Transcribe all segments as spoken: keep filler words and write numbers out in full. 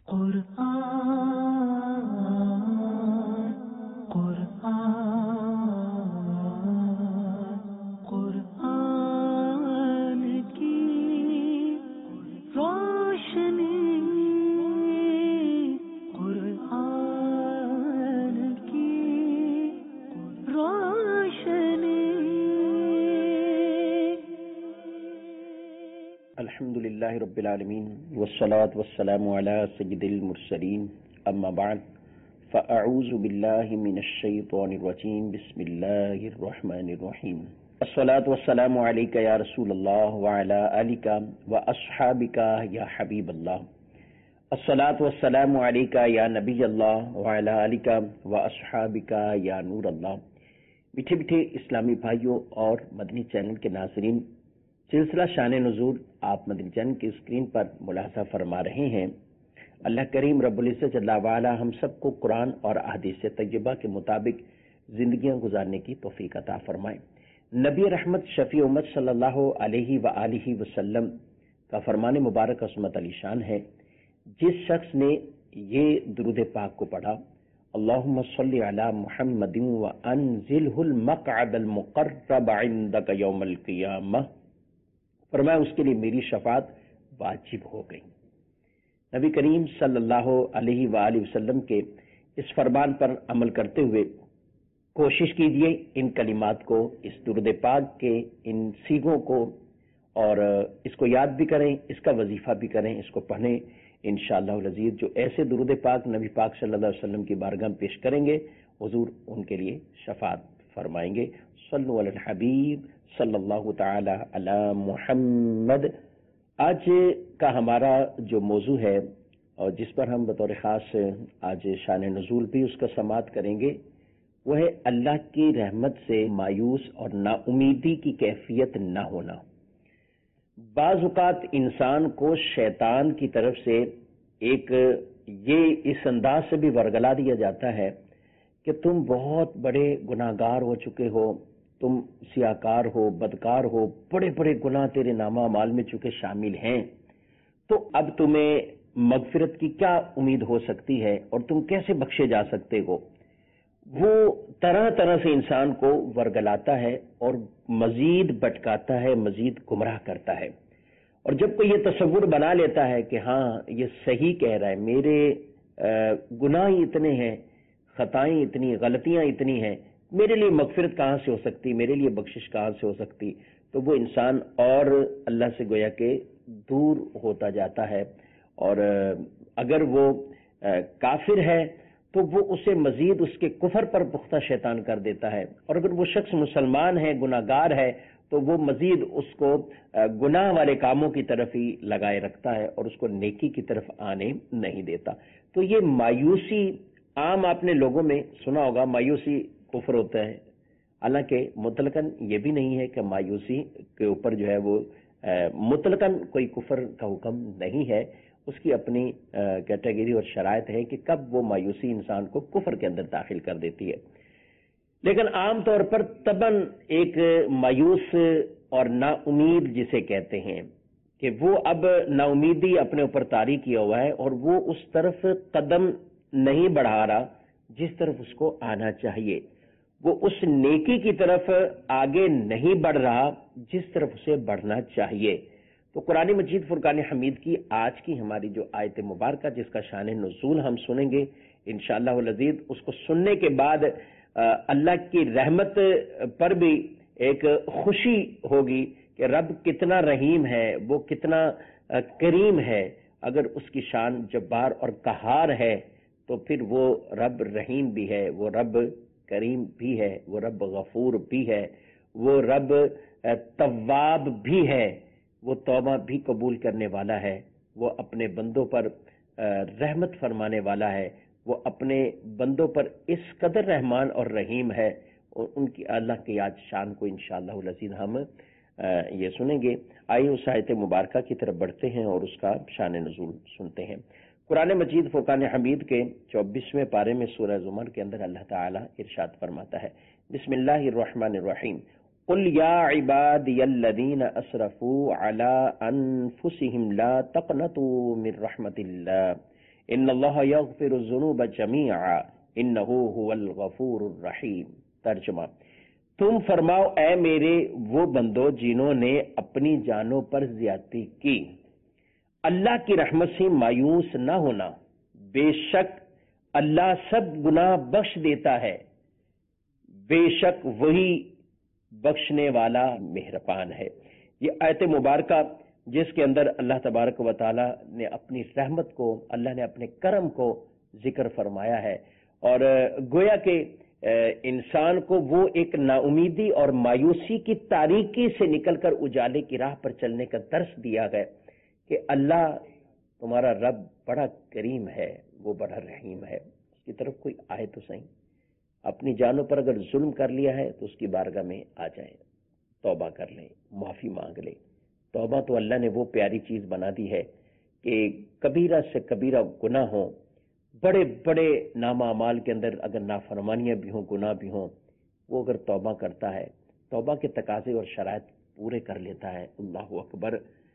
قرآن قرآن قرآن کی روشنی قرآن کی روشنی. الحمد للہ رب العالمین والصلاة والسلام علی سید المرسلین اما بعد فاعوذ باللہ من الشیطان الرجیم بسم اللہ الرحمن الرحیم. الصلاة والسلام علیک یا رسول اللہ وعلی آلک واصحابک یا حبیب اللہ. الصلاة والسلام علیک یا نبی اللہ وعلی آلک واصحابک یا نور اللہ. میٹھے میٹھے اسلامی بھائیوں اور مدنی چینل کے ناظرین، سلسلہ شان نزول آپ مدنی چینل کی اسکرین پر ملاحظہ فرما رہے ہیں. اللہ کریم رب العزت جل وعلا ہم سب کو قرآن اور احادیث طیبہ کے مطابق زندگیاں گزارنے کی توفیق عطا فرمائے. نبی رحمت شفیع امت صلی اللہ علیہ وآلہ وسلم کا فرمان مبارک عصمت علی شان ہے، جس شخص نے یہ درود پاک کو پڑھا، اللہم صلی علی محمد وانزلہ المقعد المقرب عندک یوم القیامہ، فرمایا اس کے لیے میری شفاعت واجب ہو گئی. نبی کریم صلی اللہ علیہ وآلہ وسلم کے اس فرمان پر عمل کرتے ہوئے کوشش کیجیے ان کلمات کو، اس درود پاک کے ان سیغوں کو، اور اس کو یاد بھی کریں، اس کا وظیفہ بھی کریں، اس کو پڑھیں. انشاءاللہ العزیز جو ایسے درود پاک نبی پاک صلی اللہ علیہ وسلم کی بارگاہ میں پیش کریں گے، حضور ان کے لیے شفاعت فرمائیں گے. صلو علی الحبیب صلی اللہ تعالی علی محمد. آج کا ہمارا جو موضوع ہے اور جس پر ہم بطور خاص آج شان نزول بھی اس کا سماعت کریں گے، وہ ہے اللہ کی رحمت سے مایوس اور نا امیدی کی کیفیت نہ ہونا. بعض اوقات انسان کو شیطان کی طرف سے ایک یہ اس انداز سے بھی ورگلا دیا جاتا ہے کہ تم بہت بڑے گناہگار ہو چکے ہو، تم سیاکار ہو، بدکار ہو، بڑے بڑے گناہ تیرے نامہ اعمال میں چونکہ شامل ہیں، تو اب تمہیں مغفرت کی کیا امید ہو سکتی ہے اور تم کیسے بخشے جا سکتے ہو. وہ طرح طرح سے انسان کو ورگلاتا ہے اور مزید بھٹکاتا ہے، مزید گمراہ کرتا ہے. اور جب کوئی یہ تصور بنا لیتا ہے کہ ہاں یہ صحیح کہہ رہا ہے، میرے گناہ ہی اتنے ہیں، خطائیں اتنی، غلطیاں اتنی ہیں، میرے لیے مغفرت کہاں سے ہو سکتی، میرے لیے بخشش کہاں سے ہو سکتی، تو وہ انسان اور اللہ سے گویا کہ دور ہوتا جاتا ہے. اور اگر وہ کافر ہے تو وہ اسے مزید اس کے کفر پر پختہ شیطان کر دیتا ہے، اور اگر وہ شخص مسلمان ہے، گناہگار ہے، تو وہ مزید اس کو گناہ والے کاموں کی طرف ہی لگائے رکھتا ہے اور اس کو نیکی کی طرف آنے نہیں دیتا. تو یہ مایوسی عام آپ نے لوگوں میں سنا ہوگا، مایوسی کفر ہوتا ہے. حالانکہ مطلقاً یہ بھی نہیں ہے کہ مایوسی کے اوپر جو ہے وہ مطلقاً کوئی کفر کا حکم نہیں ہے. اس کی اپنی کیٹیگری اور شرائط ہے کہ کب وہ مایوسی انسان کو کفر کے اندر داخل کر دیتی ہے. لیکن عام طور پر طبعاً ایک مایوس اور نا امید جسے کہتے ہیں کہ وہ اب نا امیدی اپنے اوپر طاری کیا ہوا ہے اور وہ اس طرف قدم نہیں بڑھا رہا جس طرف اس کو آنا چاہیے، وہ اس نیکی کی طرف آگے نہیں بڑھ رہا جس طرف اسے بڑھنا چاہیے. تو قرآن مجید فرقان حمید کی آج کی ہماری جو آیت مبارکہ جس کا شان نزول ہم سنیں گے انشاءاللہ العزیز، اس کو سننے کے بعد اللہ کی رحمت پر بھی ایک خوشی ہوگی کہ رب کتنا رحیم ہے، وہ کتنا کریم ہے. اگر اس کی شان جبار اور قہار ہے تو پھر وہ رب رحیم بھی ہے، وہ رب کریم بھی ہے، وہ رب غفور بھی ہے، وہ رب تواب بھی ہے، وہ توبہ بھی قبول کرنے والا ہے، وہ اپنے بندوں پر رحمت فرمانے والا ہے، وہ اپنے بندوں پر اس قدر رحمان اور رحیم ہے. اور ان کی اللہ کی آج شان کو انشاءاللہ العزیز ہم یہ سنیں گے. آئیے اس آیت مبارکہ کی طرف بڑھتے ہیں اور اس کا شان نزول سنتے ہیں. قرآن مجید فرقان حمید کے چوبیسویں پارے میں سورہ زمر کے اندر اللہ تعالیٰ ارشاد فرماتا ہے، بسم اللہ الرحمن الرحیم، قل یا عبادی الذین اسرفوا علی انفسہم لا تقنطوا من رحمت اللہ ان اللہ یغفر الذنوب جمیعا انہ هو الغفور الرحیم۔ ترجمہ، تم فرماؤ اے میرے وہ بندو جنہوں نے اپنی جانوں پر زیادتی کی، اللہ کی رحمت سے مایوس نہ ہونا، بے شک اللہ سب گناہ بخش دیتا ہے، بے شک وہی بخشنے والا مہربان ہے۔ یہ آیت مبارکہ جس کے اندر اللہ تبارک و تعالی نے اپنی رحمت کو، اللہ نے اپنے کرم کو ذکر فرمایا ہے، اور گویا کہ انسان کو وہ ایک نا امیدی اور مایوسی کی تاریکی سے نکل کر اجالے کی راہ پر چلنے کا درس دیا ہے کہ اللہ تمہارا رب بڑا کریم ہے، وہ بڑا رحیم ہے، اس کی طرف کوئی آئے تو صحیح۔ اپنی جانوں پر اگر ظلم کر لیا ہے تو اس کی بارگاہ میں آ جائیں، توبہ کر لیں، معافی مانگ لیں۔ توبہ تو اللہ نے وہ پیاری چیز بنا دی ہے کہ کبیرہ سے کبیرہ گناہ ہوں، بڑے بڑے نام اعمال کے اندر اگر نافرمانیاں بھی ہوں، گناہ بھی ہوں، وہ اگر توبہ کرتا ہے، توبہ کے تقاضے اور شرائط پورے کر لیتا ہے، اللہ اکبر،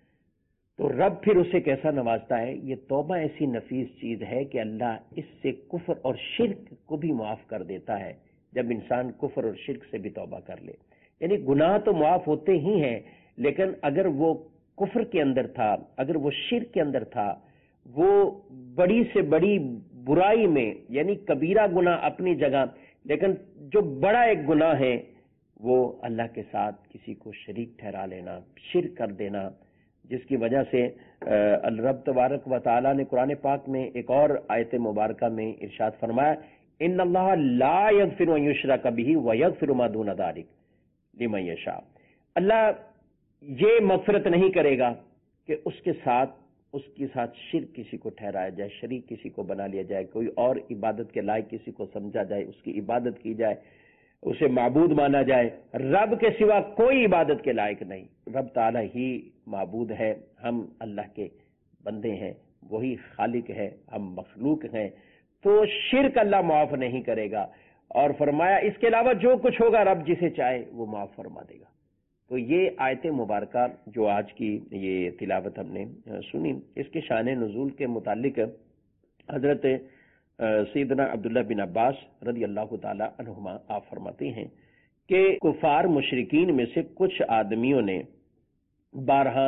تو رب پھر اسے کیسا نوازتا ہے۔ یہ توبہ ایسی نفیس چیز ہے کہ اللہ اس سے کفر اور شرک کو بھی معاف کر دیتا ہے، جب انسان کفر اور شرک سے بھی توبہ کر لے۔ یعنی گناہ تو معاف ہوتے ہی ہیں، لیکن اگر وہ کفر کے اندر تھا، اگر وہ شرک کے اندر تھا، وہ بڑی سے بڑی برائی میں، یعنی کبیرہ گناہ اپنی جگہ، لیکن جو بڑا ایک گناہ ہے وہ اللہ کے ساتھ کسی کو شریک ٹھہرا لینا، شرک کر دینا، جس کی وجہ سے رب تبارک و تعالی نے قرآن پاک میں ایک اور آیت مبارکہ میں ارشاد فرمایا، ان اللہ لا یغفر ان یشرک بہ ویغفر ما دون ذلک لمن یشاء۔ اللہ یہ مغفرت نہیں کرے گا کہ اس کے ساتھ اس کے ساتھ شرک کسی کو ٹھہرایا جائے، شریک کسی کو بنا لیا جائے، کوئی اور عبادت کے لائق کسی کو سمجھا جائے، اس کی عبادت کی جائے، اسے معبود مانا جائے۔ رب کے سوا کوئی عبادت کے لائق نہیں، رب تعالی ہی معبود ہے، ہم اللہ کے بندے ہیں، وہی خالق ہے، ہم مخلوق ہیں، تو شرک اللہ معاف نہیں کرے گا، اور فرمایا اس کے علاوہ جو کچھ ہوگا رب جسے چاہے وہ معاف فرما دے گا۔ تو یہ آیت مبارکہ جو آج کی یہ تلاوت ہم نے سنی، اس کے شان نزول کے متعلق حضرت سیدنا عبداللہ بن عباس رضی اللہ تعالی عنہما آپ فرماتے ہیں کہ کفار مشرکین میں سے کچھ آدمیوں نے بارہا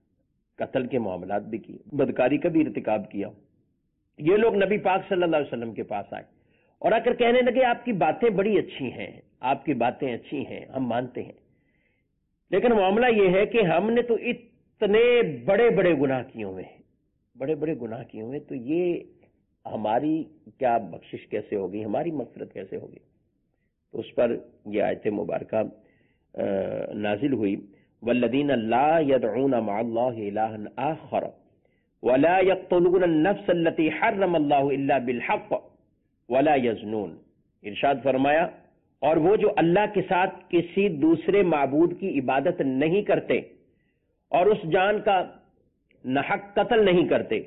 قتل کے معاملات بھی کیے، بدکاری کا بھی ارتکاب کیا۔ یہ لوگ نبی پاک صلی اللہ علیہ وسلم کے پاس آئے اور آ کر کہنے لگے آپ کی باتیں بڑی اچھی ہیں، آپ کی باتیں اچھی ہیں، ہم مانتے ہیں، لیکن معاملہ یہ ہے کہ ہم نے تو اتنے بڑے بڑے گناہ کیے ہوئے ہیں، بڑے بڑے گناہ کیے ہوئے، تو یہ ہماری کیا بخشش کیسے ہوگی، ہماری مغفرت کیسے ہوگی؟ تو اس پر یہ آیت مبارکہ نازل ہوئی، والذین لا يدعون مع اللہ الہا آخر ولا يقتلون النفس التي حرم اللہ الا بالحق ولا يزنون۔ ارشاد فرمایا، اور وہ جو اللہ کے ساتھ کسی دوسرے معبود کی عبادت نہیں کرتے اور اس جان کا ناحق قتل نہیں کرتے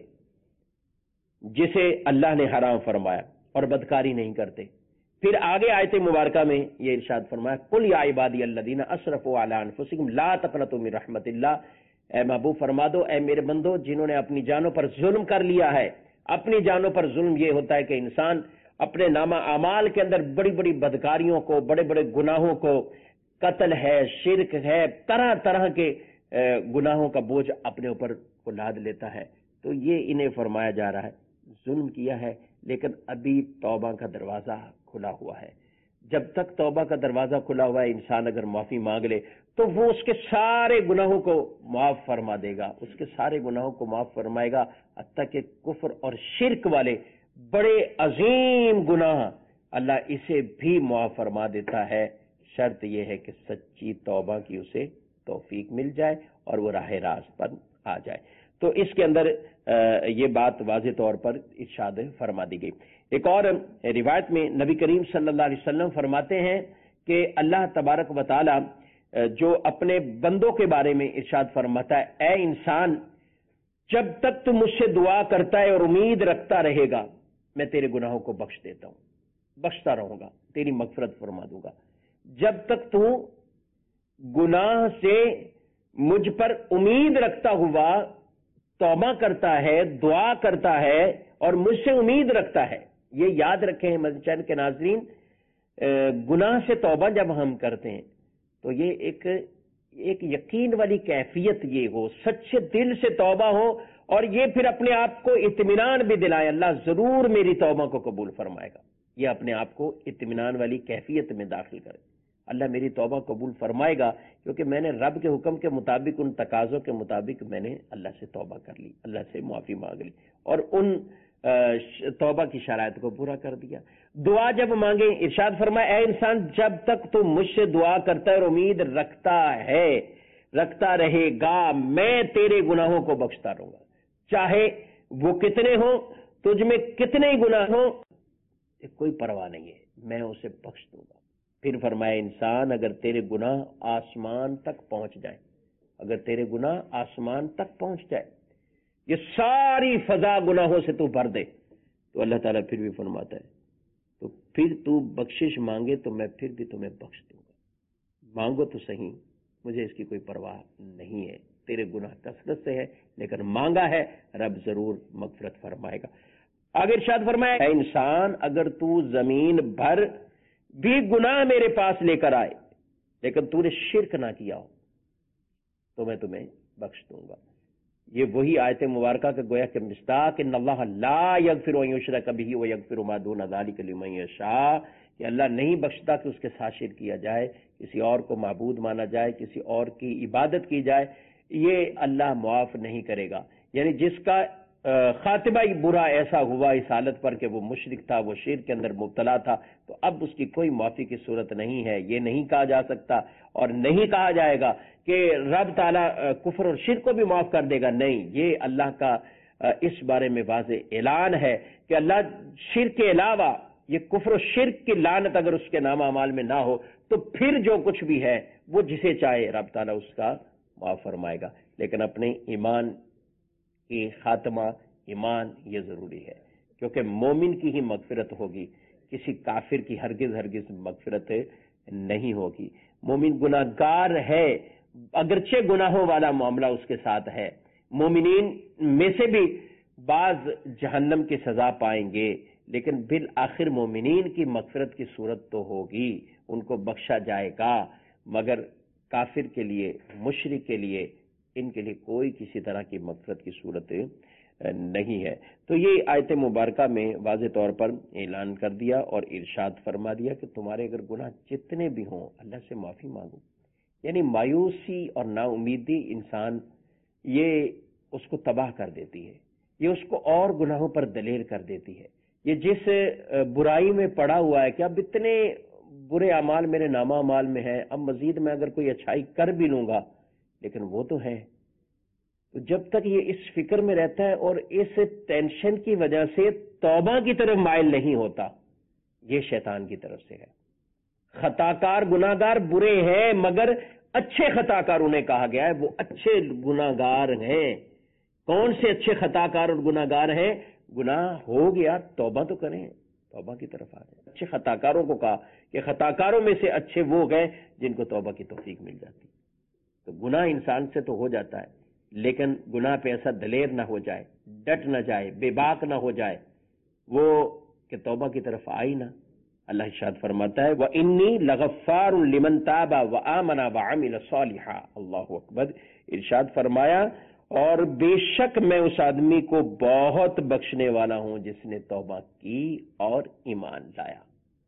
جسے اللہ نے حرام فرمایا، اور بدکاری نہیں کرتے۔ پھر آگے آیت مبارکہ میں یہ ارشاد فرمایا، قل یا عبادی الذین اسرفوا علی انفسہم لا تقنطوا من رحمت اللہ، اے محبوب فرما دو اے میرے بندو جنہوں نے اپنی جانوں پر ظلم کر لیا ہے۔ اپنی جانوں پر ظلم یہ ہوتا ہے کہ انسان اپنے نامہ اعمال کے اندر بڑی بڑی بدکاریوں کو، بڑے بڑے گناہوں کو، قتل ہے، شرک ہے، طرح طرح کے گناہوں کا بوجھ اپنے اوپر کو لاد لیتا ہے۔ تو یہ انہیں فرمایا جا رہا ہے ظلم کیا ہے، لیکن ابھی توبہ کا دروازہ کھلا ہوا ہے۔ جب تک توبہ کا دروازہ کھلا ہوا ہے، انسان اگر معافی مانگ لے تو وہ اس کے سارے گناہوں کو معاف فرما دے گا، اس کے سارے گناہوں کو معاف فرمائے گا، حتیٰ کہ کفر اور شرک والے بڑے عظیم گناہ اللہ اسے بھی معاف فرما دیتا ہے۔ شرط یہ ہے کہ سچی توبہ کی اسے توفیق مل جائے اور وہ راہ راست پر آ جائے۔ تو اس کے اندر یہ بات واضح طور پر ارشاد فرما دی گئی۔ ایک اور روایت میں نبی کریم صلی اللہ علیہ وسلم فرماتے ہیں کہ اللہ تبارک و تعالی جو اپنے بندوں کے بارے میں ارشاد فرماتا ہے، اے انسان جب تک تو مجھ سے دعا کرتا ہے اور امید رکھتا رہے گا میں تیرے گناہوں کو بخش دیتا ہوں، بخشتا رہوں گا، تیری مغفرت فرما دوں گا۔ جب تک تو گناہ سے مجھ پر امید رکھتا ہوا توبہ کرتا ہے، دعا کرتا ہے اور مجھ سے امید رکھتا ہے. یہ یاد رکھیں مسجد کے ناظرین، گناہ سے توبہ جب ہم کرتے ہیں تو یہ ایک ایک یقین والی کیفیت یہ ہو، سچے دل سے توبہ ہو، اور یہ پھر اپنے آپ کو اطمینان بھی دلائے اللہ ضرور میری توبہ کو قبول فرمائے گا. یہ اپنے آپ کو اطمینان والی کیفیت میں داخل کرے، اللہ میری توبہ قبول فرمائے گا کیونکہ میں نے رب کے حکم کے مطابق، ان تقاضوں کے مطابق میں نے اللہ سے توبہ کر لی، اللہ سے معافی مانگ لی اور ان توبہ کی شرائط کو پورا کر دیا. دعا جب مانگے، ارشاد فرمایا اے انسان جب تک تو مجھ سے دعا کرتا ہے اور امید رکھتا ہے، رکھتا رہے گا، میں تیرے گناہوں کو بخشتا رہوں گا، چاہے وہ کتنے ہوں، تجھ میں کتنے ہی گناہ ہوں، کوئی پرواہ نہیں ہے، میں اسے بخش دوں گا. پھر فرمایا انسان اگر تیرے گناہ آسمان تک پہنچ جائیں، اگر تیرے گناہ آسمان تک پہنچ جائے، یہ ساری فضا گناہوں سے تو بھر دے، تو اللہ تعالیٰ پھر بھی فرماتا ہے تو پھر تو بخشش مانگے تو میں پھر بھی تمہیں بخش دوں گا. مانگو تو صحیح، مجھے اس کی کوئی پرواہ نہیں ہے، تیرے گناہ کثرت سے ہے لیکن مانگا ہے رب ضرور مغفرت فرمائے گا. آگے ارشاد فرمایا اے انسان اگر تو زمین بھر بھی گناہ میرے پاس لے کر آئے لیکن تو نے شرک نہ کیا ہو تو میں تمہیں بخش دوں گا. یہ وہی آیت مبارکہ کا گویا کہ مصداق ان اللہ لا یغفر ان یشرک بہ ویغفر ما دون ذلک لمن یشاء، کہ اللہ نہیں بخشتا کہ اس کے ساتھ شرک کیا جائے، کسی اور کو معبود مانا جائے، کسی اور کی عبادت کی جائے، یہ اللہ معاف نہیں کرے گا. یعنی جس کا خاتمہ برا ایسا ہوا اس حالت پر کہ وہ مشرک تھا، وہ شرک کے اندر مبتلا تھا، تو اب اس کی کوئی معافی کی صورت نہیں ہے. یہ نہیں کہا جا سکتا اور نہیں کہا جائے گا کہ رب تعالیٰ کفر اور شرک کو بھی معاف کر دے گا، نہیں. یہ اللہ کا اس بارے میں واضح اعلان ہے کہ اللہ شرک کے علاوہ یہ کفر و شرک کی لعنت اگر اس کے نام اعمال میں نہ ہو تو پھر جو کچھ بھی ہے وہ جسے چاہے رب تعالیٰ اس کا معاف فرمائے گا. لیکن اپنے ایمان کی خاتمہ، ایمان یہ ضروری ہے کیونکہ مومن کی ہی مغفرت ہوگی، کسی کافر کی ہرگز ہرگز مغفرت نہیں ہوگی. مومن گناہگار ہے اگرچہ گناہوں والا معاملہ اس کے ساتھ ہے. مومنین میں سے بھی بعض جہنم کی سزا پائیں گے لیکن بالآخر مومنین کی مغفرت کی صورت تو ہوگی، ان کو بخشا جائے گا. مگر کافر کے لیے، مشرک کے لیے، ان کے لیے کوئی کسی طرح کی مغفرت کی صورت نہیں ہے. تو یہ آیت مبارکہ میں واضح طور پر اعلان کر دیا اور ارشاد فرما دیا کہ تمہارے اگر گناہ جتنے بھی ہوں اللہ سے معافی مانگو. یعنی مایوسی اور نا امیدی انسان یہ اس کو تباہ کر دیتی ہے، یہ اس کو اور گناہوں پر دلیر کر دیتی ہے. یہ جس برائی میں پڑا ہوا ہے کہ اب اتنے برے اعمال میرے نامہ اعمال میں ہیں، اب مزید میں اگر کوئی اچھائی کر بھی لوں گا لیکن وہ تو ہے. تو جب تک یہ اس فکر میں رہتا ہے اور اس ٹینشن کی وجہ سے توبہ کی طرف مائل نہیں ہوتا، یہ شیطان کی طرف سے ہے. خطاکار گناہگار برے ہیں مگر اچھے خطاکار انہیں کہا گیا ہے، وہ اچھے گناہگار ہیں. کون سے اچھے خطاکار اور گناہگار ہیں؟ گناہ ہو گیا توبہ تو کریں، توبہ کی طرف آ جائیں. اچھے خطاکاروں کو کہا کہ خطاکاروں میں سے اچھے وہ گئے جن کو توبہ کی توفیق مل جاتی. تو گناہ انسان سے تو ہو جاتا ہے لیکن گناہ پہ ایسا دلیر نہ ہو جائے، ڈٹ نہ جائے، بے باک نہ ہو جائے، وہ کہ توبہ کی طرف آئی نہ. اللہ ارشاد فرماتا ہے وَإِنِّي لَغَفَّارٌ لِمَن تَابَ وَآمَنَ وَعَمِلَ صَالِحًا. اللہ اکبر. ارشاد فرمایا اور بے شک میں اس آدمی کو بہت بخشنے والا ہوں جس نے توبہ کی اور ایمان لایا.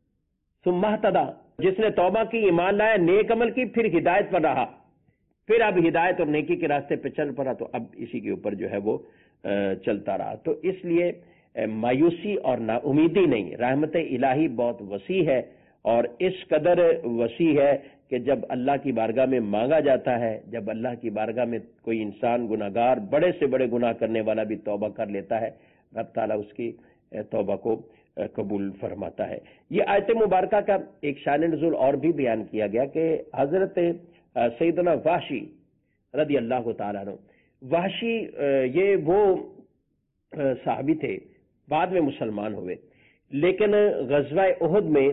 ثم اهتدى، جس نے توبہ کی، ایمان لایا، نیک عمل کی، پھر ہدایت پر رہا، پھر اب ہدایت اور نیکی کے راستے پہ چل پڑا تو اب اسی کے اوپر جو ہے وہ چلتا رہا. تو اس لیے مایوسی اور نا امیدی نہیں. رحمت الہی بہت وسیع ہے اور اس قدر وسیع ہے کہ جب اللہ کی بارگاہ میں مانگا جاتا ہے، جب اللہ کی بارگاہ میں کوئی انسان گناہگار بڑے سے بڑے گناہ کرنے والا بھی توبہ کر لیتا ہے، رب تعالیٰ اس کی توبہ کو قبول فرماتا ہے. یہ آیت مبارکہ کا ایک شان نزول اور بھی بیان کیا گیا کہ حضرت سیدنا وحشی رضی اللہ تعالیٰ عنہ، وحشی یہ وہ صحابی تھے، بعد میں مسلمان ہوئے، لیکن غزوہ احد میں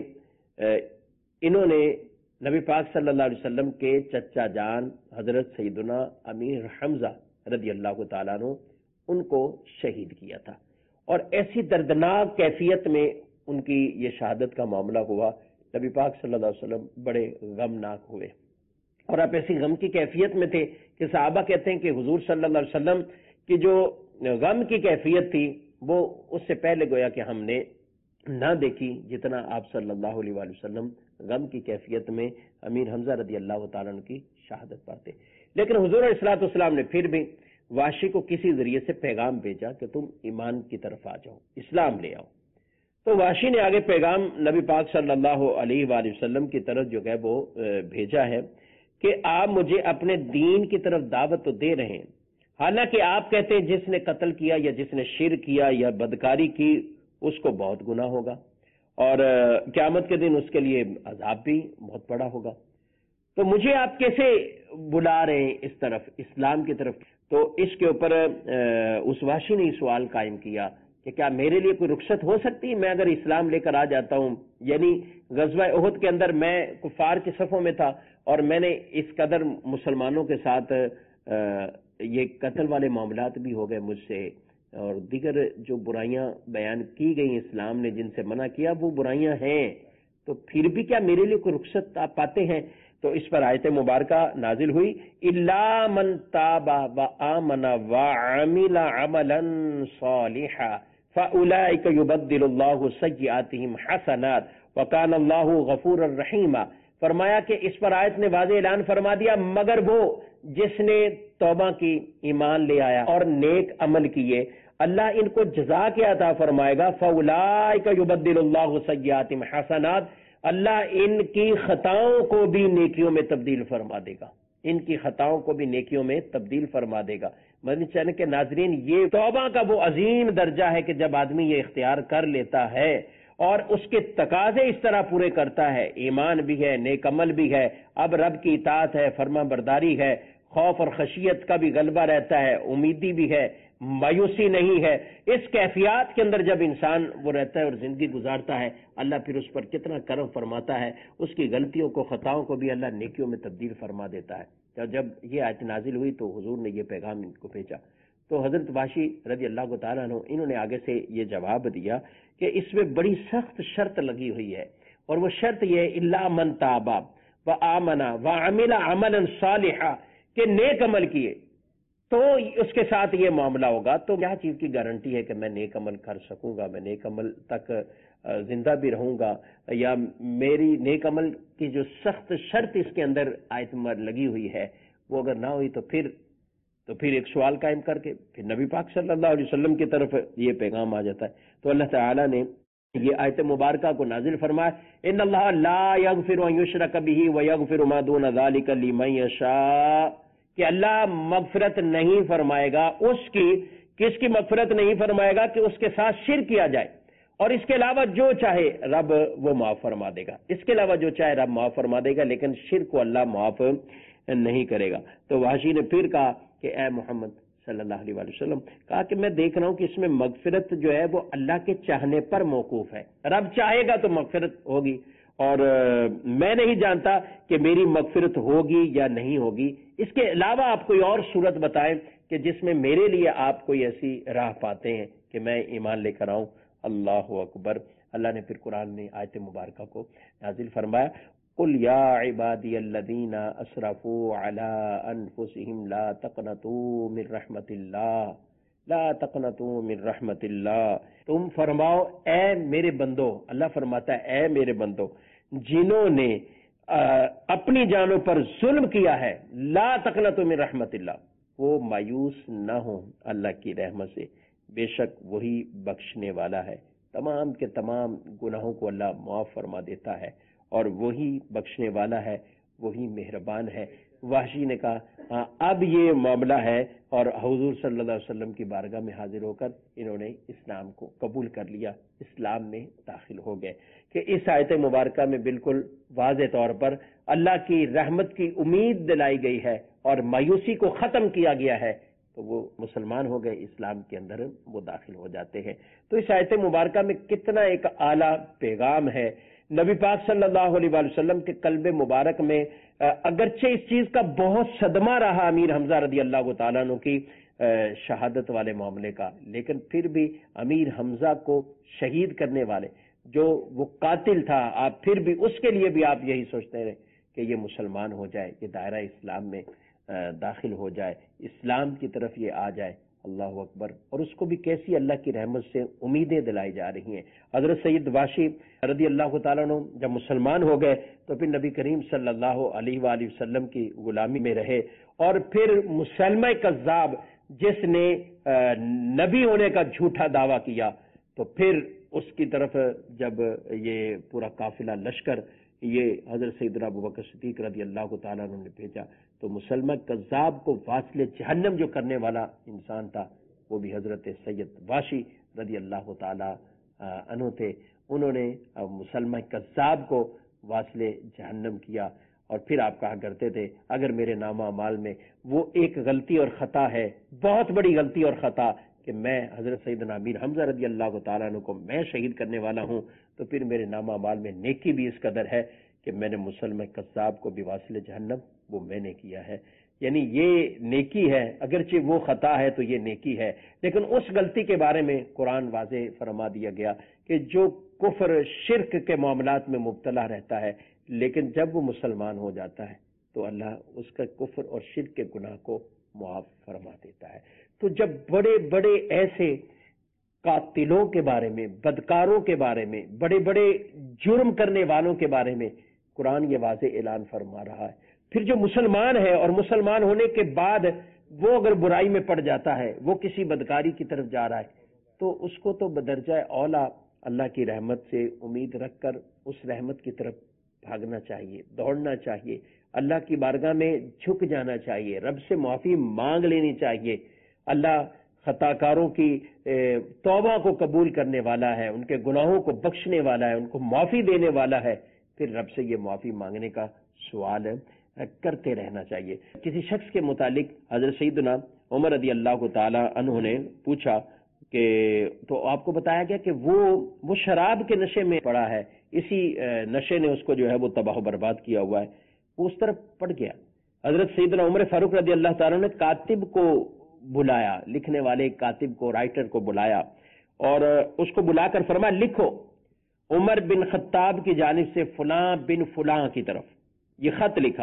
انہوں نے نبی پاک صلی اللہ علیہ وسلم کے چچا جان حضرت سیدنا امیر حمزہ رضی اللہ تعالیٰ عنہ ان کو شہید کیا تھا، اور ایسی دردناک کیفیت میں ان کی یہ شہادت کا معاملہ ہوا، نبی پاک صلی اللہ علیہ وسلم بڑے غمناک ہوئے، اور آپ ایسی غم کی کیفیت میں تھے کہ صحابہ کہتے ہیں کہ حضور صلی اللہ علیہ وسلم کی جو غم کی کیفیت تھی وہ اس سے پہلے گویا کہ ہم نے نہ دیکھی جتنا آپ صلی اللہ علیہ وآلہ وسلم غم کی کیفیت میں امیر حمزہ رضی اللہ تعالیٰ عنہ کی شہادت پاتے۔ لیکن حضور علیہ الصلوۃ والسلام نے پھر بھی وحشی کو کسی ذریعے سے پیغام بھیجا کہ تم ایمان کی طرف آ جاؤ، اسلام لے آؤ۔ تو وحشی نے آگے پیغام نبی پاک صلی اللہ علیہ وآلہ وسلم کی طرف جو ہے وہ بھیجا ہے کہ آپ مجھے اپنے دین کی طرف دعوت تو دے رہے ہیں، حالانکہ آپ کہتے ہیں جس نے قتل کیا یا جس نے شرک کیا یا بدکاری کی اس کو بہت گناہ ہوگا، اور قیامت کے دن اس کے لیے عذاب بھی بہت بڑا ہوگا، تو مجھے آپ کیسے بلا رہے ہیں اس طرف، اسلام کی طرف؟ تو اس کے اوپر اس وحشی نے سوال قائم کیا کہ کیا میرے لیے کوئی رخصت ہو سکتی ہے میں اگر اسلام لے کر آ جاتا ہوں؟ یعنی غزوہ احد کے اندر میں کفار کے صفوں میں تھا اور میں نے اس قدر مسلمانوں کے ساتھ یہ قتل والے معاملات بھی ہو گئے مجھ سے، اور دیگر جو برائیاں بیان کی گئی اسلام نے جن سے منع کیا وہ برائیاں ہیں، تو پھر بھی کیا میرے لیے کوئی رخصت آپ پاتے ہیں؟ تو اس پر آیت مبارکہ نازل ہوئی، الا من تاب وآمن وعمل عملا صالحا فاولئک یبدل اللہ سیئاتہم حسنات وکان اللہ غفورا رحیما۔ فرمایا کہ اس پر آیت نے واضح اعلان فرما دیا مگر وہ جس نے توبہ کی، ایمان لے آیا اور نیک عمل کیے، اللہ ان کو جزا کیا عطا فرمائے گا، فاولئک یبدل اللہ سیئاتہم حسنات، اللہ ان کی خطاؤں کو بھی نیکیوں میں تبدیل فرما دے گا، ان کی خطاؤں کو بھی نیکیوں میں تبدیل فرما دے گا۔ مدنی چینل کے ناظرین، یہ توبہ کا وہ عظیم درجہ ہے کہ جب آدمی یہ اختیار کر لیتا ہے اور اس کے تقاضے اس طرح پورے کرتا ہے، ایمان بھی ہے، نیک عمل بھی ہے، اب رب کی اطاعت ہے، فرما برداری ہے، خوف اور خشیت کا بھی غلبہ رہتا ہے، امیدی بھی ہے، مایوسی نہیں ہے، اس کیفیات کے اندر جب انسان وہ رہتا ہے اور زندگی گزارتا ہے، اللہ پھر اس پر کتنا کرم فرماتا ہے، اس کی غلطیوں کو، خطاؤں کو بھی اللہ نیکیوں میں تبدیل فرما دیتا ہے۔ تو جب یہ آیت نازل ہوئی تو حضور نے یہ پیغام ان کو بھیجا، تو حضرت وحشی رضی اللہ تعالیٰ عنہ انہوں نے آگے سے یہ جواب دیا کہ اس میں بڑی سخت شرط لگی ہوئی ہے، اور وہ شرط یہ ہے الا من تاب وآمن وعمل عملا صالحا، کہ نیک عمل کیے تو اس کے ساتھ یہ معاملہ ہوگا۔ تو کیا چیز کی گارنٹی ہے کہ میں نیک عمل کر سکوں گا، میں نیک عمل تک زندہ بھی رہوں گا، یا میری نیک عمل کی جو سخت شرط اس کے اندر آیت میں لگی ہوئی ہے وہ اگر نہ ہوئی تو پھر تو پھر ایک سوال قائم کر کے پھر نبی پاک صلی اللہ علیہ وسلم کی طرف یہ پیغام آ جاتا ہے۔ تو اللہ تعالیٰ نے یہ آیت مبارکہ کو نازل فرمایا، ان اللہ لا یغفر ان یشرک بہ ویغفر ما دون ذلک لمن یشاء، کہ اللہ مغفرت نہیں فرمائے گا اس کی، کس کی مغفرت نہیں فرمائے گا؟ کہ اس کے ساتھ شرک کیا جائے، اور اس کے علاوہ جو چاہے رب وہ معاف فرما دے گا، اس کے علاوہ جو چاہے رب معاف فرما دے گا، لیکن شرک کو اللہ معاف نہیں کرے گا۔ تو وحشی نے پھر کہا کہ اے محمد صلی اللہ علیہ وآلہ وسلم، کہا کہ میں دیکھ رہا ہوں کہ اس میں مغفرت جو ہے وہ اللہ کے چاہنے پر موقوف ہے، رب چاہے گا تو مغفرت ہوگی، اور میں نہیں جانتا کہ میری مغفرت ہوگی یا نہیں ہوگی، اس کے علاوہ آپ کوئی اور صورت بتائیں کہ جس میں میرے لیے آپ کوئی ایسی راہ پاتے ہیں کہ میں ایمان لے کر آؤں۔ اللہ اکبر۔ اللہ نے پھر قرآن میں آیت مبارکہ کو نازل فرمایا، قل یا عبادی الذین اسرفوا علی انفسہم لا تقنطوا من رحمت اللہ لا تقنطوا من رحمت اللہ، تم فرماؤ اے میرے بندو، اللہ فرماتا ہے اے میرے بندو جنہوں نے اپنی جانوں پر ظلم کیا ہے، لا تقنطوا من رحمت اللہ، وہ مایوس نہ ہوں اللہ کی رحمت سے، بے شک وہی بخشنے والا ہے، تمام کے تمام گناہوں کو اللہ معاف فرما دیتا ہے، اور وہی بخشنے والا ہے، وہی مہربان ہے۔ وحشی نے کہا ہاں اب یہ معاملہ ہے، اور حضور صلی اللہ علیہ وسلم کی بارگاہ میں حاضر ہو کر انہوں نے اسلام کو قبول کر لیا، اسلام میں داخل ہو گئے۔ کہ اس آیت مبارکہ میں بالکل واضح طور پر اللہ کی رحمت کی امید دلائی گئی ہے اور مایوسی کو ختم کیا گیا ہے، تو وہ مسلمان ہو گئے، اسلام کے اندر وہ داخل ہو جاتے ہیں۔ تو اس آیت مبارکہ میں کتنا ایک اعلیٰ پیغام ہے۔ نبی پاک صلی اللہ علیہ وآلہ وسلم کے قلب مبارک میں اگرچہ اس چیز کا بہت صدمہ رہا امیر حمزہ رضی اللہ تعالیٰ عنہ کی شہادت والے معاملے کا، لیکن پھر بھی امیر حمزہ کو شہید کرنے والے جو وہ قاتل تھا، آپ پھر بھی اس کے لیے بھی آپ یہی سوچتے رہے کہ یہ مسلمان ہو جائے، یہ دائرہ اسلام میں داخل ہو جائے، اسلام کی طرف یہ آ جائے۔ اللہ اکبر۔ اور اس کو بھی کیسی اللہ کی رحمت سے امیدیں دلائی جا رہی ہیں۔ حضرت سید واشی رضی اللہ تعالیٰ عنہ جب مسلمان ہو گئے تو پھر نبی کریم صلی اللہ علیہ وآلہ وسلم کی غلامی میں رہے، اور پھر مسلمہ کذاب جس نے نبی ہونے کا جھوٹا دعویٰ کیا، تو پھر اس کی طرف جب یہ پورا قافلہ لشکر یہ حضرت سیدنا ابوبکر صدیق رضی اللہ تعالیٰ عنہ نے بھیجا، تو مسلمہ کذاب کو واصل جہنم جو کرنے والا انسان تھا وہ بھی حضرت سید واشی رضی اللہ تعالیٰ عنہ تھے۔ انہوں نے مسلمہ کذاب کو واصل جہنم کیا، اور پھر آپ کہا کرتے تھے اگر میرے نامہ اعمال میں وہ ایک غلطی اور خطا ہے، بہت بڑی غلطی اور خطا، کہ میں حضرت سیدنا امیر حمزہ رضی اللہ تعالیٰ عنہ کو میں شہید کرنے والا ہوں، تو پھر میرے نامہ اعمال میں نیکی بھی اس قدر ہے کہ میں نے مسلمہ کذاب کو بھی واصل جہنم وہ میں نے کیا ہے۔ یعنی یہ نیکی ہے، اگرچہ وہ خطا ہے تو یہ نیکی ہے، لیکن اس غلطی کے بارے میں قرآن واضح فرما دیا گیا کہ جو کفر شرک کے معاملات میں مبتلا رہتا ہے، لیکن جب وہ مسلمان ہو جاتا ہے تو اللہ اس کا کفر اور شرک کے گناہ کو معاف فرما دیتا ہے۔ تو جب بڑے بڑے ایسے قاتلوں کے بارے میں، بدکاروں کے بارے میں، بڑے بڑے جرم کرنے والوں کے بارے میں قرآن یہ واضح اعلان فرما رہا ہے، پھر جو مسلمان ہے اور مسلمان ہونے کے بعد وہ اگر برائی میں پڑ جاتا ہے، وہ کسی بدکاری کی طرف جا رہا ہے، تو اس کو تو بدرجہ اولا اللہ کی رحمت سے امید رکھ کر اس رحمت کی طرف بھاگنا چاہیے، دوڑنا چاہیے، اللہ کی بارگاہ میں جھک جانا چاہیے، رب سے معافی مانگ لینی چاہیے۔ اللہ خطا کاروں کی توبہ کو قبول کرنے والا ہے، ان کے گناہوں کو بخشنے والا ہے، ان کو معافی دینے والا ہے، پھر رب سے یہ معافی مانگنے کا سوال کرتے رہنا چاہیے۔ کسی شخص کے متعلق حضرت سیدنا عمر رضی اللہ تعالی عنہ نے پوچھا کہ تو آپ کو بتایا گیا کہ وہ وہ شراب کے نشے میں پڑا ہے، اسی نشے نے اس کو جو ہے وہ تباہ و برباد کیا ہوا ہے، وہ اس طرف پڑ گیا۔ حضرت سیدنا عمر فاروق رضی اللہ تعالیٰ نے کاتب کو بلایا، لکھنے والے کاتب کو، رائٹر کو بلایا، اور اس کو بلا کر فرمایا لکھو عمر بن خطاب کی جانب سے فلاں بن فلاں کی طرف، یہ خط لکھا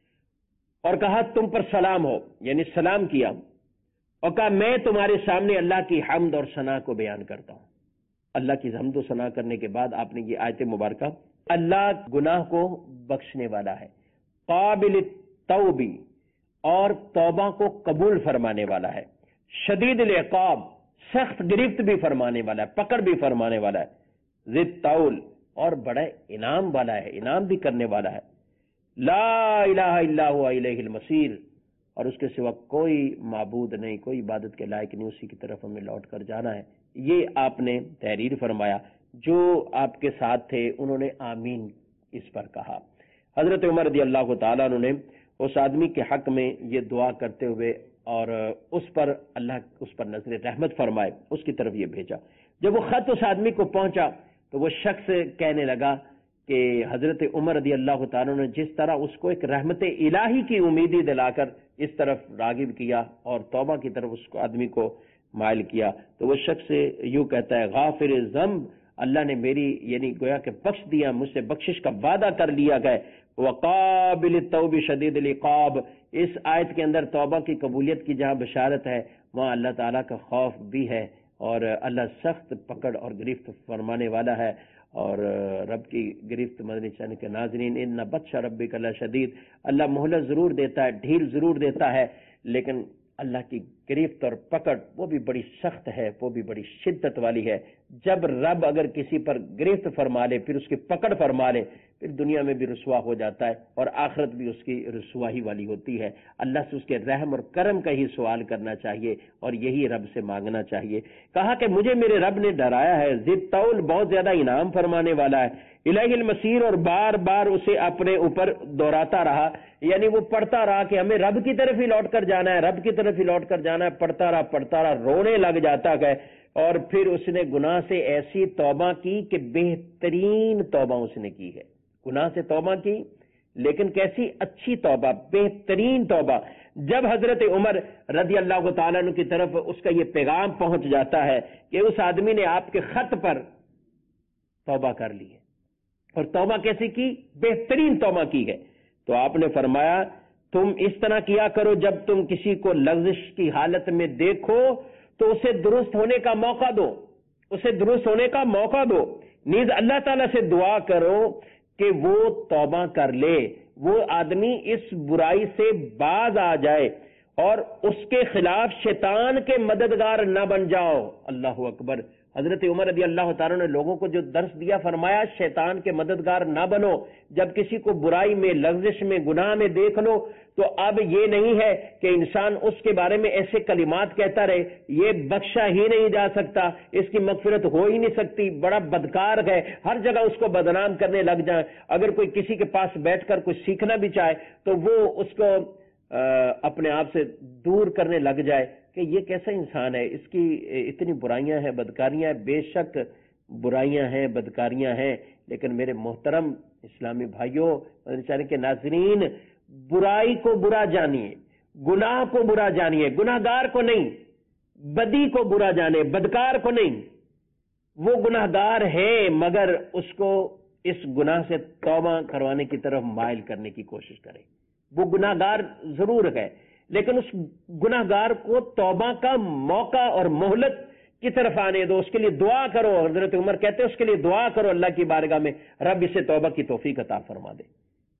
اور کہا تم پر سلام ہو، یعنی سلام کیا، اور کہا میں تمہارے سامنے اللہ کی حمد اور ثنا کو بیان کرتا ہوں۔ اللہ کی حمد و ثنا کرنے کے بعد آپ نے یہ آیت مبارکہ، اللہ گناہ کو بخشنے والا ہے، قابل التوبی، اور توبہ کو قبول فرمانے والا ہے، شدید العقاب، سخت گرفت بھی فرمانے والا ہے، پکڑ بھی فرمانے والا ہے، ذی الطول، اور بڑا انعام والا ہے، انعام بھی کرنے والا ہے، لا الہ الا ہوا الیہ المصیر، اور اس کے سوا کوئی معبود نہیں، کوئی عبادت کے لائق نہیں، اسی کی طرف ہمیں لوٹ کر جانا ہے۔ یہ آپ نے تحریر فرمایا، جو آپ کے ساتھ تھے انہوں نے آمین اس پر کہا۔ حضرت عمر رضی اللہ تعالیٰ عنہ نے اس آدمی کے حق میں یہ دعا کرتے ہوئے اور اس پر اللہ اس پر نظر رحمت فرمائے، اس کی طرف یہ بھیجا۔ جب وہ خط اس آدمی کو پہنچا تو وہ شخص کہنے لگا کہ حضرت عمر رضی اللہ تعالیٰ نے جس طرح اس کو ایک رحمت الہی کی امیدی دلا کر اس طرف راغب کیا اور توبہ کی طرف اس کو آدمی کو مائل کیا، تو وہ شخص یوں کہتا ہے غافر ذنب، اللہ نے میری یعنی گویا کہ بخش دیا، مجھ سے بخشش کا وعدہ کر لیا گیا، وقابل التوب شدید العقاب، اس آیت کے اندر توبہ کی قبولیت کی جہاں بشارت ہے وہاں اللہ تعالیٰ کا خوف بھی ہے، اور اللہ سخت پکڑ اور گرفت فرمانے والا ہے، اور رب کی گرفت مدنی چینل کے ناظرین، ان بطش ربک لشدید، اللہ مہلت ضرور دیتا ہے، ڈھیل ضرور دیتا ہے، لیکن اللہ کی گرفت اور پکڑ وہ بھی بڑی سخت ہے، وہ بھی بڑی شدت والی ہے۔ جب رب اگر کسی پر گرفت فرما لے، پھر اس کی پکڑ فرما لے، پھر دنیا میں بھی رسوا ہو جاتا ہے اور آخرت بھی اس کی رسوائی والی ہوتی ہے۔ اللہ سے اس کے رحم اور کرم کا ہی سوال کرنا چاہیے اور یہی رب سے مانگنا چاہیے۔ کہا کہ مجھے میرے رب نے ڈرایا ہے، ذی الطول، بہت زیادہ انعام فرمانے والا ہے، الہ المصیر، اور بار بار اسے اپنے اوپر دہراتا رہا، یعنی وہ پڑھتا رہا کہ ہمیں رب کی طرف ہی لوٹ کر جانا ہے، رب کی طرف ہی لوٹ کر جانا ہے، پڑھتا رہا پڑھتا رہا رونے لگ جاتا ہے، اور پھر اس نے گناہ سے ایسی توبہ کی کہ بہترین توبہ اس نے کی ہے، گناہ سے توبہ کی لیکن کیسی اچھی توبہ، بہترین توبہ، جب حضرت عمر رضی اللہ تعالیٰ عنہ کی طرف اس کا یہ پیغام پہنچ جاتا ہے کہ اس آدمی نے آپ کے خط پر توبہ کر لی ہے، اور توبہ کیسی کی؟ بہترین توبہ کی ہے، تو آپ نے فرمایا تم اس طرح کیا کرو، جب تم کسی کو لغزش کی حالت میں دیکھو تو اسے درست ہونے کا موقع دو، اسے درست ہونے کا موقع دو، نیز اللہ تعالیٰ سے دعا کرو کہ وہ توبہ کر لے، وہ آدمی اس برائی سے باز آ جائے اور اس کے خلاف شیطان کے مددگار نہ بن جاؤ۔ اللہ اکبر۔ حضرت عمر رضی اللہ تعالیٰ نے لوگوں کو جو درس دیا، فرمایا شیطان کے مددگار نہ بنو، جب کسی کو برائی میں، لغزش میں، گناہ میں دیکھ لو تو اب یہ نہیں ہے کہ انسان اس کے بارے میں ایسے کلمات کہتا رہے، یہ بخشا ہی نہیں جا سکتا، اس کی مغفرت ہو ہی نہیں سکتی، بڑا بدکار ہے، ہر جگہ اس کو بدنام کرنے لگ جائیں۔ اگر کوئی کسی کے پاس بیٹھ کر کچھ سیکھنا بھی چاہے تو وہ اس کو اپنے آپ سے دور کرنے لگ جائے کہ یہ کیسا انسان ہے، اس کی اتنی برائیاں ہیں، بدکاریاں ہیں۔ بے شک برائیاں ہیں، بدکاریاں ہیں، لیکن میرے محترم اسلامی بھائیوں، چینل کے ناظرین، برائی کو برا جانیے، گناہ کو برا جانیے، گناہ گار کو نہیں، بدی کو برا جانے، بدکار کو نہیں۔ وہ گناہ گار ہے مگر اس کو اس گناہ سے توبہ کروانے کی طرف مائل کرنے کی کوشش کریں۔ وہ گناہ گار ضرور ہے، لیکن اس گناہ گار کو توبہ کا موقع اور مہلت کی طرف آنے دو، اس کے لیے دعا کرو۔ حضرت عمر کہتے ہیں اس کے لیے دعا کرو اللہ کی بارگاہ میں، رب اسے توبہ کی توفیق عطا فرما دے۔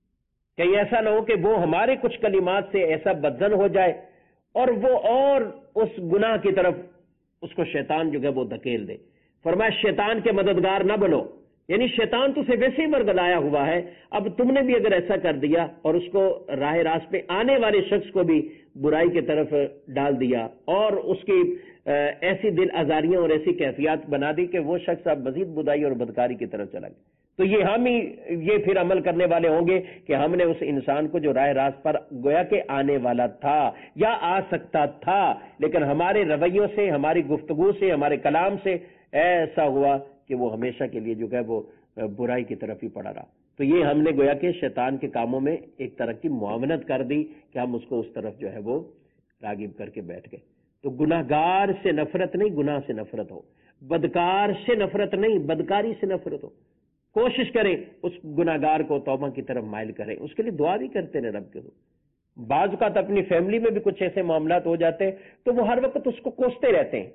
کہیں ایسا نہ ہو کہ وہ ہمارے کچھ کلمات سے ایسا بدزن ہو جائے اور وہ اور اس گناہ کی طرف اس کو شیطان جو ہے وہ دھکیل دے۔ فرمایا شیطان کے مددگار نہ بنو، یعنی شیطان تو سے ویسے ہی برگلایا ہوا ہے، اب تم نے بھی اگر ایسا کر دیا اور اس کو راہ راست پہ آنے والے شخص کو بھی برائی کی طرف ڈال دیا اور اس کی ایسی دل آزاریاں اور ایسی کیفیات بنا دی کہ وہ شخص اب مزید بدائی اور بدکاری کی طرف چلا گیا، تو یہ ہم ہی یہ پھر عمل کرنے والے ہوں گے کہ ہم نے اس انسان کو جو راہ راست پر گویا کہ آنے والا تھا یا آ سکتا تھا، لیکن ہمارے رویوں سے، ہماری گفتگو سے، ہمارے کلام سے ایسا ہوا کہ وہ ہمیشہ کے لیے جو ہے وہ برائی کی طرف ہی پڑا رہا۔ تو یہ ہم نے گویا کہ شیطان کے کاموں میں ایک طرح کی معاونت کر دی کہ ہم اس کو اس طرف جو ہے وہ راغب کر کے بیٹھ گئے۔ تو گناہ گار سے نفرت نہیں، گناہ سے نفرت ہو، بدکار سے نفرت نہیں، بدکاری سے نفرت ہو۔ کوشش کریں اس گناہ گار کو توبہ کی طرف مائل کریں، اس کے لیے دعا بھی کرتے رہے رب کے دو۔ بعض اوقات اپنی فیملی میں بھی کچھ ایسے معاملات ہو جاتے ہیں تو وہ ہر وقت اس کو کوستے رہتے ہیں،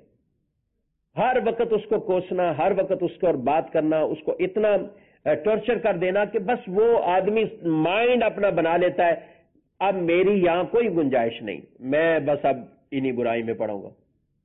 ہر وقت اس کو کوسنا، ہر وقت اس کو بات کرنا، اس کو اتنا ٹارچر کر دینا کہ بس وہ آدمی مائنڈ اپنا بنا لیتا ہے اب میری یہاں کوئی گنجائش نہیں، میں بس اب انہی برائی میں پڑوں گا۔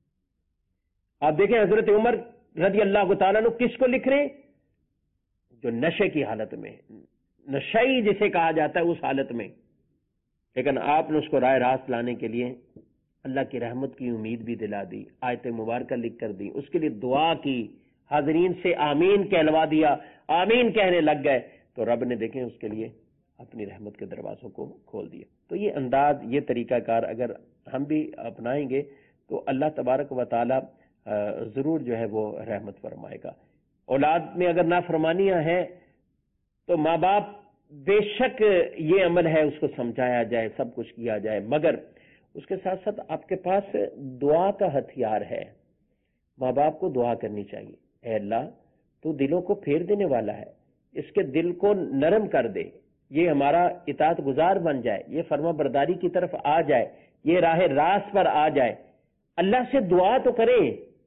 آپ دیکھیں حضرت عمر رضی اللہ تعالیٰ عنہ کس کو لکھ رہے ہیں؟ جو نشے کی حالت میں، نشئی جسے کہا جاتا ہے اس حالت میں، لیکن آپ نے اس کو راہ راست لانے کے لیے اللہ کی رحمت کی امید بھی دلا دی، آیت مبارکہ لکھ کر دی، اس کے لیے دعا کی، حاضرین سے آمین کہلوا دیا، آمین کہنے لگ گئے، تو رب نے دیکھیں اس کے لیے اپنی رحمت کے دروازوں کو کھول دیا۔ تو یہ انداز، یہ طریقہ کار اگر ہم بھی اپنائیں گے تو اللہ تبارک و تعالی ضرور جو ہے وہ رحمت فرمائے گا۔ اولاد میں اگر نافرمانیاں ہیں تو ماں باپ بے شک یہ عمل ہے اس کو سمجھایا جائے، سب کچھ کیا جائے، مگر اس کے ساتھ ساتھ آپ کے پاس دعا کا ہتھیار ہے۔ ماں باپ کو دعا کرنی چاہیے، اے اللہ تو دلوں کو پھیر دینے والا ہے، اس کے دل کو نرم کر دے، یہ ہمارا اطاعت گزار بن جائے، یہ فرما برداری کی طرف آ جائے، یہ راہ راست پر آ جائے۔ اللہ سے دعا تو کریں،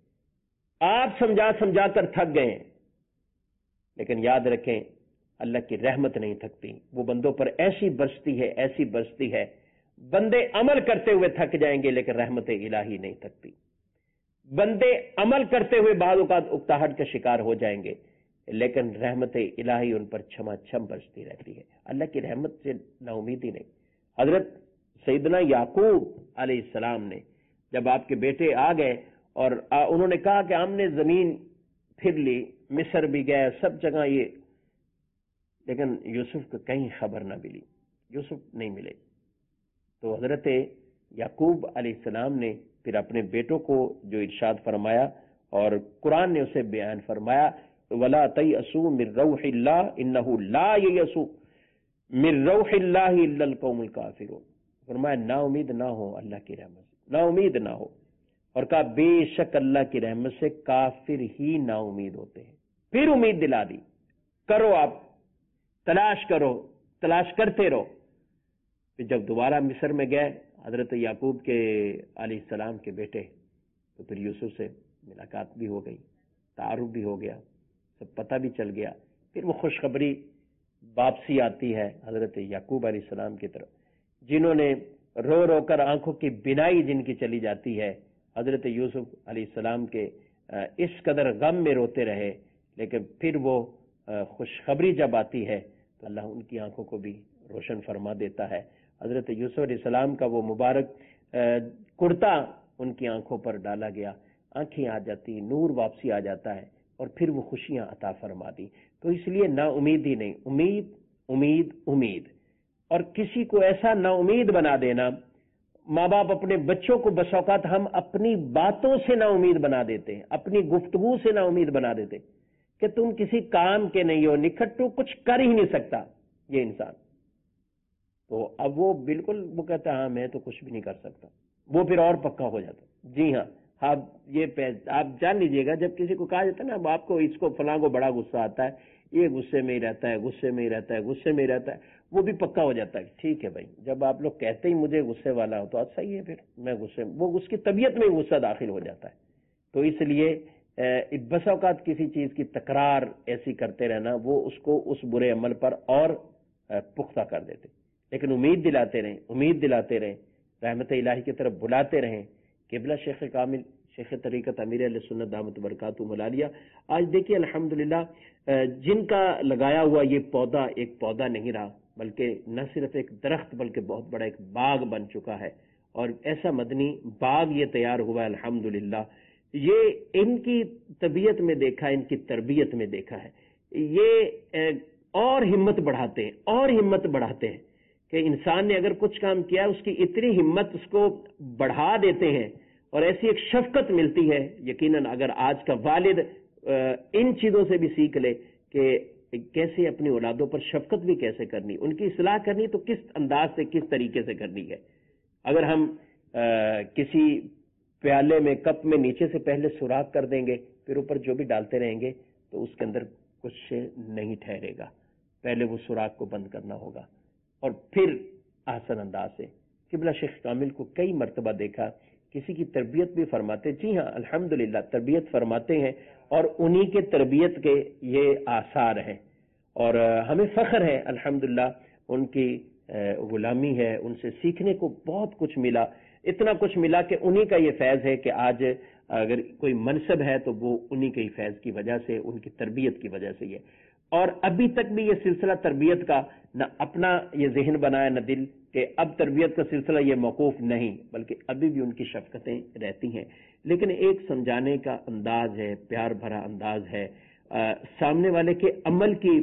آپ سمجھا سمجھا کر تھک گئے، لیکن یاد رکھیں اللہ کی رحمت نہیں تھکتی، وہ بندوں پر ایسی برستی ہے، ایسی برستی ہے، بندے عمل کرتے ہوئے تھک جائیں گے لیکن رحمت الہی نہیں تھکتی۔ بندے عمل کرتے ہوئے بعض اوقات اکتاہٹ کا شکار ہو جائیں گے لیکن رحمت الہی ان پر چھما چھم برستی رہتی ہے، اللہ کی رحمت سے نا امیدی نہیں۔ حضرت سیدنا یعقوب علیہ السلام نے جب آپ کے بیٹے آ گئے اور انہوں نے کہا کہ ہم نے زمین پھر لی، مصر بھی گئے، سب جگہ یہ، لیکن یوسف کو کہیں خبر نہ ملی، یوسف نہیں ملے۔ تو حضرت یعقوب علیہ السلام نے پھر اپنے بیٹوں کو جو ارشاد فرمایا اور قرآن نے اسے بیان فرمایا، وَلَا تَيْأَسُوا مِن رَوْحِ اللَّهِ إِنَّهُ لَا يَيْأَسُ مِن رَوْحِ اللَّهِ إِلَّا الْقَوْمُ الْكَافِرُونَ۔ فرمایا نا امید نہ ہو اللہ کی رحمت سے، نا امید نہ ہو، اور کہا بے شک اللہ کی رحمت سے کافر ہی نا امید ہوتے ہیں۔ پھر امید دلا دی، کرو آپ تلاش کرو، تلاش کرتے رہو۔ پھر جب دوبارہ مصر میں گئے حضرت یعقوب کے علیہ السلام کے بیٹے، تو پھر یوسف سے ملاقات بھی ہو گئی، تعارف بھی ہو گیا، سب پتہ بھی چل گیا۔ پھر وہ خوشخبری واپسی آتی ہے حضرت یعقوب علیہ السلام کی طرف، جنہوں نے رو رو کر آنکھوں کی بینائی جن کی چلی جاتی ہے، حضرت یوسف علیہ السلام کے اس قدر غم میں روتے رہے، لیکن پھر وہ خوشخبری جب آتی ہے تو اللہ ان کی آنکھوں کو بھی روشن فرما دیتا ہے۔ حضرت یوسف علیہ السلام کا وہ مبارک کرتا ان کی آنکھوں پر ڈالا گیا، آنکھیں آ جاتی، نور واپسی آ جاتا ہے، اور پھر وہ خوشیاں عطا فرما دی۔ تو اس لیے نا امید ہی نہیں، امید امید امید، اور کسی کو ایسا نا امید بنا دینا۔ ماں باپ اپنے بچوں کو بس اوقات ہم اپنی باتوں سے نا امید بنا دیتے ہیں، اپنی گفتگو سے نا امید بنا دیتے کہ تم کسی کام کے نہیں ہو، نکھٹو کچھ کر ہی نہیں سکتا یہ انسان۔ تو اب وہ بالکل وہ کہتا ہے ہاں میں تو کچھ بھی نہیں کر سکتا، وہ پھر اور پکا ہو جاتا۔ جی ہاں، آپ یہ آپ جان لیجئے گا، جب کسی کو کہا جاتا ہے نا اب آپ کو اس کو فلاں کو بڑا غصہ آتا ہے، یہ غصے میں ہی رہتا ہے، غصے میں ہی رہتا ہے، غصے میں ہی رہتا ہے، وہ بھی پکا ہو جاتا ہے ٹھیک ہے بھائی، جب آپ لوگ کہتے ہی مجھے غصے والا ہو تو آج صحیح ہے، پھر میں غصے، وہ اس کی طبیعت میں غصہ داخل ہو جاتا ہے۔ تو اس لیے بس اوقات کسی چیز کی تکرار ایسی کرتے رہنا وہ اس کو اس برے عمل پر اور پختہ کر دیتے، لیکن امید دلاتے رہیں، امید دلاتے رہیں، رحمت الہی کی طرف بلاتے رہیں۔ قبلہ شیخ کامل شیخ طریقت امیر علیہ سنت دامت برکاتہ العالیہ، آج دیکھیے الحمدللہ جن کا لگایا ہوا یہ پودا ایک پودا نہیں رہا، بلکہ نہ صرف ایک درخت بلکہ بہت بڑا ایک باغ بن چکا ہے، اور ایسا مدنی باغ یہ تیار ہوا ہے الحمدللہ۔ یہ ان کی طبیعت میں دیکھا، ان کی تربیت میں دیکھا ہے، یہ اور ہمت بڑھاتے ہیں، اور ہمت بڑھاتے ہیں کہ انسان نے اگر کچھ کام کیا اس کی اتنی ہمت اس کو بڑھا دیتے ہیں، اور ایسی ایک شفقت ملتی ہے۔ یقیناً اگر آج کا والد ان چیزوں سے بھی سیکھ لے کہ کیسے اپنی اولادوں پر شفقت بھی کیسے کرنی، ان کی اصلاح کرنی تو کس انداز سے کس طریقے سے کرنی ہے۔ اگر ہم کسی پیالے میں کپ میں نیچے سے پہلے سوراخ کر دیں گے، پھر اوپر جو بھی ڈالتے رہیں گے تو اس کے اندر کچھ نہیں ٹھہرے گا، پہلے وہ سوراخ کو بند کرنا ہوگا، اور پھر آسان انداز سے۔ قبلہ شیخ کامل کو کئی مرتبہ دیکھا، کسی کی تربیت بھی فرماتے، جی ہاں الحمدللہ تربیت فرماتے ہیں، اور انہی کے تربیت کے یہ آثار ہیں، اور ہمیں فخر ہے الحمدللہ، ان کی غلامی ہے، ان سے سیکھنے کو بہت کچھ ملا، اتنا کچھ ملا کہ انہی کا یہ فیض ہے کہ آج اگر کوئی منصب ہے تو وہ انہی کے فیض کی وجہ سے، ان کی تربیت کی وجہ سے یہ، اور ابھی تک بھی یہ سلسلہ تربیت کا نہ اپنا یہ ذہن بنایا نہ دل کہ اب تربیت کا سلسلہ یہ موقوف نہیں، بلکہ ابھی بھی ان کی شفقتیں رہتی ہیں، لیکن ایک سمجھانے کا انداز ہے، پیار بھرا انداز ہے، سامنے والے کے عمل کی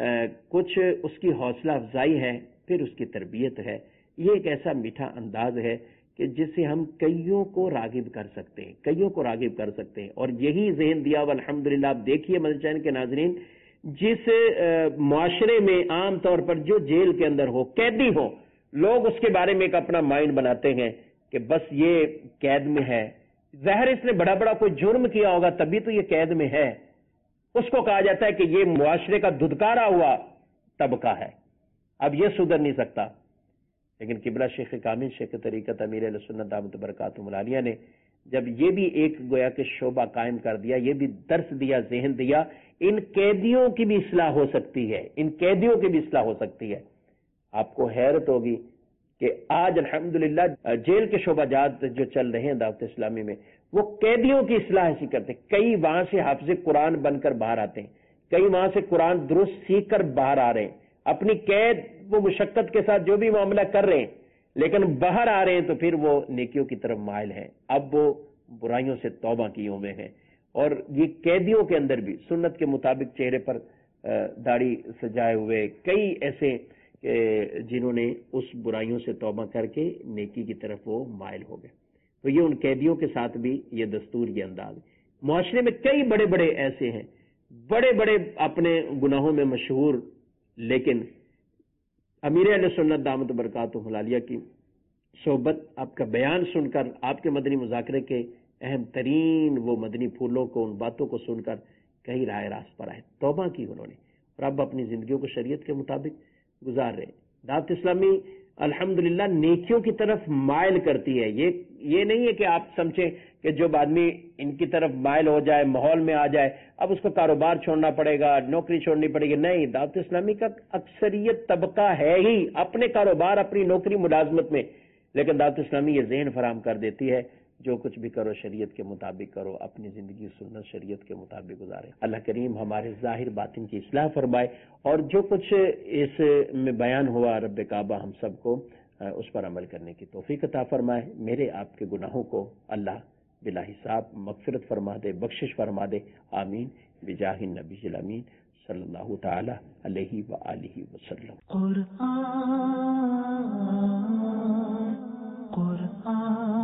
کچھ اس کی حوصلہ افزائی ہے، پھر اس کی تربیت ہے۔ یہ ایک ایسا میٹھا انداز ہے کہ جس سے ہم کئیوں کو راغب کر سکتے ہیں، کئیوں کو راغب کر سکتے ہیں، اور یہی ذہن دیا ہوا الحمدللہ۔ آپ دیکھیے مدنی چینل کے ناظرین، جس معاشرے میں عام طور پر جو جیل کے اندر ہو، قیدی ہو، لوگ اس کے بارے میں ایک اپنا مائنڈ بناتے ہیں کہ بس یہ قید میں ہے، ظاہر اس نے بڑا بڑا کوئی جرم کیا ہوگا تبھی تو یہ قید میں ہے، اس کو کہا جاتا ہے کہ یہ معاشرے کا دھتکارا ہوا طبقہ ہے، اب یہ سدھر نہیں سکتا۔ لیکن قبلہ شیخ کامل شیخ طریقت امیر علیہ سنت دامت برکاتہ العالیہ نے جب یہ بھی ایک گویا کہ شعبہ قائم کر دیا، یہ بھی درس دیا، ذہن دیا، ان قیدیوں کی بھی اصلاح ہو سکتی ہے، ان قیدیوں کی بھی اصلاح ہو سکتی ہے۔ آپ کو حیرت ہوگی کہ آج الحمدللہ جیل کے شعبہ جات جو چل رہے ہیں دعوت اسلامی میں، وہ قیدیوں کی اصلاح ایسی کرتے ہیں، کئی وہاں سے حافظ قرآن بن کر باہر آتے ہیں، کئی وہاں سے قرآن درست سیکھ کر باہر آ رہے ہیں، اپنی قید وہ مشقت کے ساتھ جو بھی معاملہ کر رہے ہیں، لیکن باہر آ رہے ہیں تو پھر وہ نیکیوں کی طرف مائل ہیں، اب وہ برائیوں سے توبہ کیے ہوئے ہیں۔ اور یہ قیدیوں کے اندر بھی سنت کے مطابق چہرے پر داڑھی سجائے ہوئے کئی ایسے جنہوں نے اس برائیوں سے توبہ کر کے نیکی کی طرف وہ مائل ہو گئے، تو یہ ان قیدیوں کے ساتھ بھی یہ دستور، یہ انداز ہے۔ معاشرے میں کئی بڑے بڑے ایسے ہیں، بڑے بڑے اپنے گناہوں میں مشہور، لیکن امیر اہل سنت دامت برکاتہ العالیہ کی صحبت، آپ کا بیان سن کر، آپ کے مدنی مذاکرے کے اہم ترین وہ مدنی پھولوں کو، ان باتوں کو سن کر کہیں راہ راست پر آئے، توبہ کی انہوں نے، اور اب اپنی زندگیوں کو شریعت کے مطابق گزار رہے ہیں۔ دعوت اسلامی الحمدللہ نیکیوں کی طرف مائل کرتی ہے۔ یہ یہ نہیں ہے کہ آپ سمجھیں کہ جب آدمی ان کی طرف مائل ہو جائے، ماحول میں آ جائے، اب اس کو کاروبار چھوڑنا پڑے گا، نوکری چھوڑنی پڑے گی۔ نہیں، دعوت اسلامی کا اکثریت طبقہ ہے ہی اپنے کاروبار، اپنی نوکری ملازمت میں، لیکن دعوت اسلامی یہ ذہن فراہم کر دیتی ہے جو کچھ بھی کرو شریعت کے مطابق کرو، اپنی زندگی سنت شریعت کے مطابق گزارے۔ اللہ کریم ہمارے ظاہر باطن کی اصلاح فرمائے، اور جو کچھ اس میں بیان ہوا رب کعبہ ہم سب کو اس پر عمل کرنے کی توفیق عطا فرمائے۔ میرے آپ کے گناہوں کو اللہ بلا حساب مغفرت فرما دے، بخشش فرما دے، آمین بجاہ النبی الامین صلی اللہ تعالی علیہ وآلہ وسلم۔ قرآن قرآن